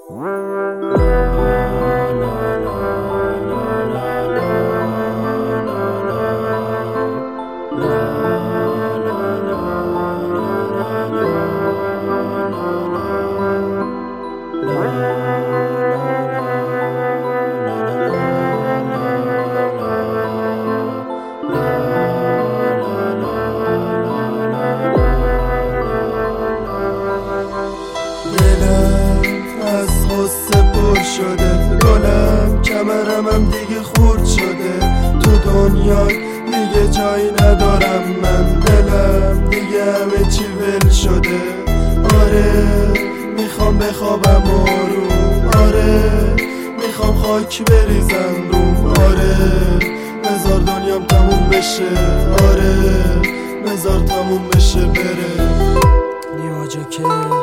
شده گلم، کمرمم دیگه خورد شده. تو دنیا دیگه جایی ندارم من، دلم دیگه همه چی ول شده. آره میخوام بخوابم آروم، آره میخوام خاک بریزم روم. آره بذار دنیام تموم بشه، آره بذار تموم بشه بره. نیما جوکر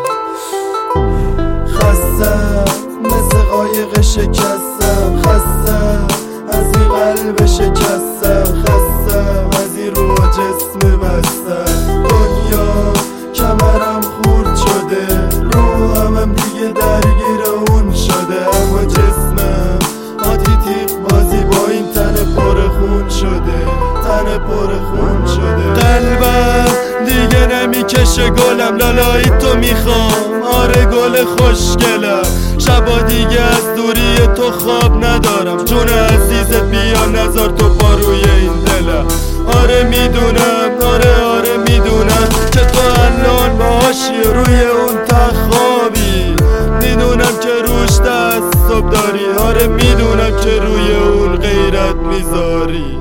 خستم مثل قایق شکستم، خستم از این قلب شکستم، خستم از این روح جسم بستم. دنیا کمرم خورد شده، روحم دیگه درگیر اون شده. اما جسمم آتی تیغ بازی با این تن پر خون شده، تن پر خون شده. قلبم دیگه نمیکشه گلم، لالایی تو میخوام، آره گل خوشگلم. شبا دیگه از دوری تو خواب ندارم، جون عزیزت بیا نذار تو پا روی این دلم. آره میدونم، آره میدونم که تو الان باهاشی روی اون تخت خوابی. میدونم که روش دست صبح داری، آره میدونم که روی اون غیرت میذاری.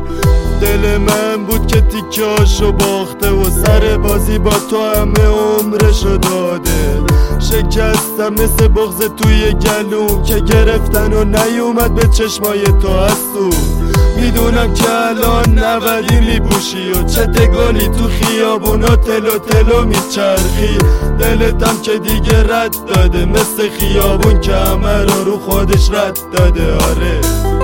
دل من بود که تیکه‌هاشو باخته و سر بازی با تو همه عمرشو داده. شکستم مثل بغض توی گلوم که گرفتن و نیومد به چشمای تو حسود. میدونم که الان نبدی میپوشی و چه گلی تو خیابونا تلو تلو میچرخی. دلتم که دیگه رد داده، مثل خیابون که همه رو خودش رد داده. آره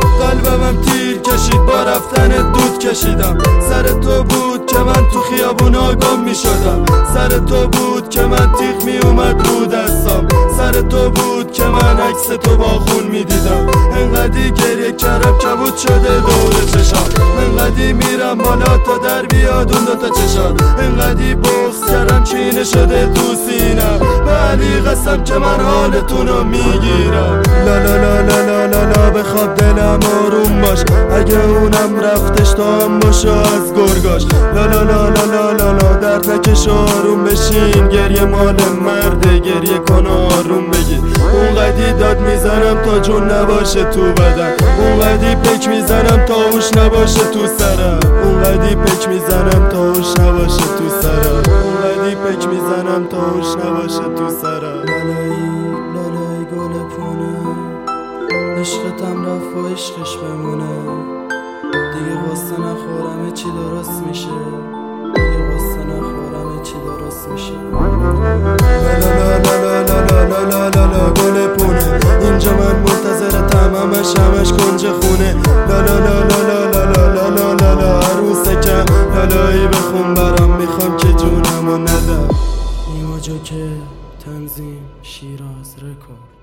قلبم تیر کشید، با رفتن دود کشیدم. سر تو بود که من تو خیابونا گم میشدم، سر تو بود که من تیغ میومد رو دستام، سر تو بود که من عکس تو با خون میدیدم. انقدی گریه کردم کبود شده دور چشام، انقدی میرم بالا تا در بیاد اون دوتا چشات، انقدی بغض کردم چینه شده تو سینم. به علی قسم که من حالتونو میگیرم. لا لا لا لا لا لا لا بخواب دلم آروم باش، اگه اونم رفتش تو هم باشو از گرگاش. لا لا لا لا لا لا لا درد نکش آروم بشین، گریه مال مرده، گریه کن آروم بگیر. اونقدی داد میزنم تا جون نباشه تو بدن، اونقدی پک میزنم تا هوش نباشه تو سرم، اونقدی پک میزنم تا هوش نباشه تو سرم، اونقدی پک میزنم تا هوش نباشه تو سرم. لالای گل پونه، عشقتم رفت و عشقش بمونه. دیگه قصه نخورم چی درست میشه، دیگه قصه نخورم چی درست میشه. لالالالالالالالالا گل پونه، اینجا من منتظرتم همش کنج خونه. لالالالالالالالالا عروسکم، لالایی بخون برام، میخوام که جونمو ندم. نیما جوکر، تنظیم شیراز رکورد.